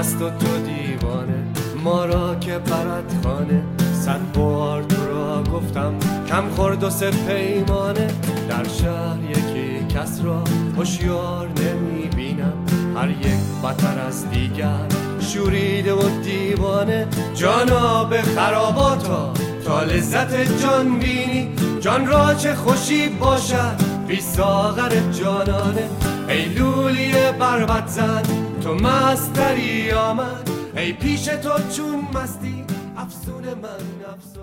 مست و تو دیوانه، ما را که برد خانه. 100 بار تو را گفتم کم خورد و سه پیمانه. در شهر یکی کس را هوشیار نمیبینم، هر یک بدتر از دیگر شوریده و دیوانه. جانا به خراباتا تا لذت جان بینی، جان را چه خوشی باشد بی ساغر جانانه. ای لولی بربط زن تو مستری آمد، ای پیش تو چون مستی افسون من افسون.